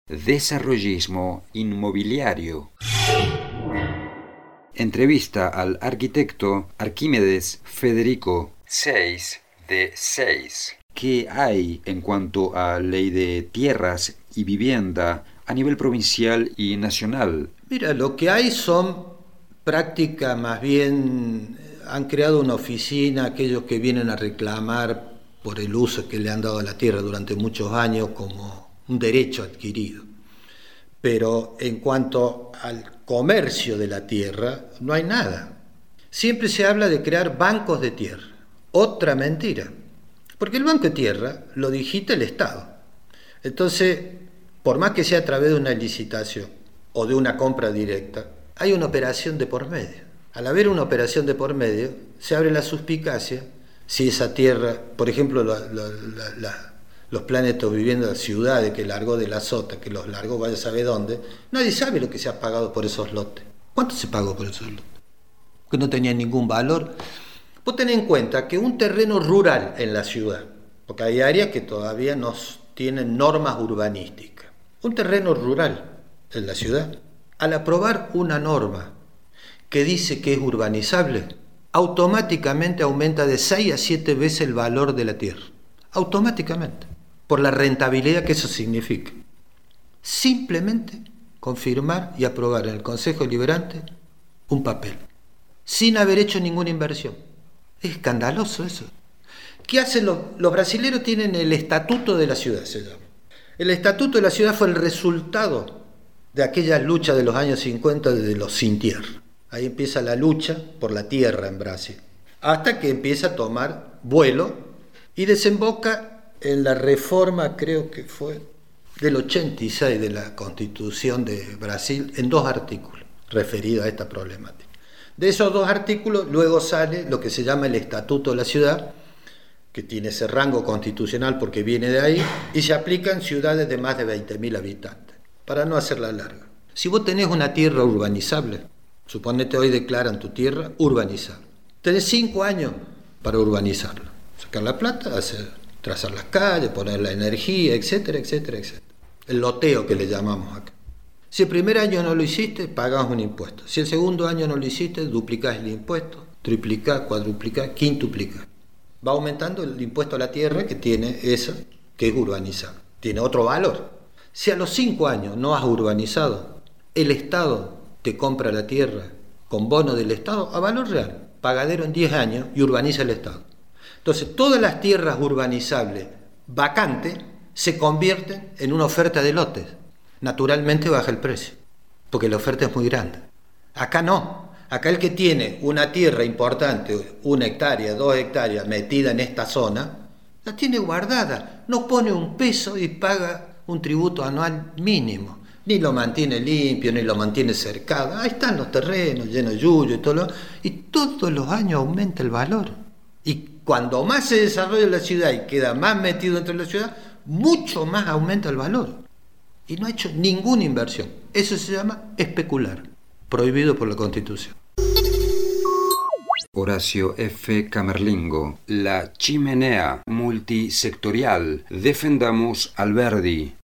Desarrollismo inmobiliario. Entrevista al arquitecto Arquímedes Federico 6 de 6. ¿Qué hay en cuanto a ley de tierras y vivienda a nivel provincial y nacional? Mira, lo que hay son prácticas, más bien han creado una oficina aquellos que vienen a reclamar por el uso que le han dado a la tierra durante muchos años como un derecho adquirido. Pero en cuanto al comercio de la tierra, no hay nada. Siempre se habla de crear bancos de tierra. Otra mentira. Porque el banco de tierra lo digita el Estado. Entonces, por más que sea a través de una licitación o de una compra directa, hay una operación de por medio. Al haber una operación de por medio, se abre la suspicacia si esa tierra, por ejemplo, los planes de vivienda de ciudades que largó de la Sota, que los largó vaya a saber dónde, nadie sabe lo que se ha pagado por esos lotes. ¿Cuánto se pagó por esos lotes? Que no tenían ningún valor. Vos tenés en cuenta que un terreno rural en la ciudad, porque hay áreas que todavía no tienen normas urbanísticas, un terreno rural en la ciudad, al aprobar una norma que dice que es urbanizable, automáticamente aumenta de 6 a 7 veces el valor de la tierra. Automáticamente. Por la rentabilidad que eso significa. Simplemente confirmar y aprobar en el Consejo Deliberante un papel, sin haber hecho ninguna inversión. Es escandaloso eso. ¿Qué hacen los brasileños? Tienen el Estatuto de la Ciudad, se llama. El Estatuto de la Ciudad fue el resultado de aquellas luchas de los años 50 de los sin tierra. Ahí empieza la lucha por la tierra en Brasil, hasta que empieza a tomar vuelo y desemboca en la reforma, creo que fue del 86 de la Constitución de Brasil, en 2 artículos referidos a esta problemática. De esos 2 artículos luego sale lo que se llama el Estatuto de la Ciudad, que tiene ese rango constitucional porque viene de ahí, y se aplica en ciudades de más de 20.000 habitantes, para no hacerla larga. Si vos tenés una tierra urbanizable, suponete hoy declaran tu tierra urbanizable, tenés 5 años para urbanizarla, sacar la plata, trazar las calles, poner la energía, etcétera, etcétera, etcétera. El loteo que le llamamos acá. Si el primer año no lo hiciste, pagás un impuesto. Si el segundo año no lo hiciste, duplicás el impuesto, triplicás, cuadruplicás, quintuplicás. Va aumentando el impuesto a la tierra que tiene esa, que es urbanizada. Tiene otro valor. Si a los 5 años no has urbanizado, el Estado te compra la tierra con bono del Estado a valor real, pagadero en 10 años y urbaniza el Estado. Entonces, todas las tierras urbanizables vacantes se convierten en una oferta de lotes. Naturalmente baja el precio, porque la oferta es muy grande. Acá no. Acá el que tiene una tierra importante, 1 hectárea, 2 hectáreas, metida en esta zona, la tiene guardada. No pone un peso y paga un tributo anual mínimo. Ni lo mantiene limpio, ni lo mantiene cercado. Ahí están los terrenos llenos de yuyo y todos los años aumenta el valor. Y cuando más se desarrolla la ciudad y queda más metido dentro de la ciudad, mucho más aumenta el valor. Y no ha hecho ninguna inversión. Eso se llama especular, prohibido por la Constitución. Horacio F. Camerlingo. La chimenea multisectorial. Defendamos Alberdi.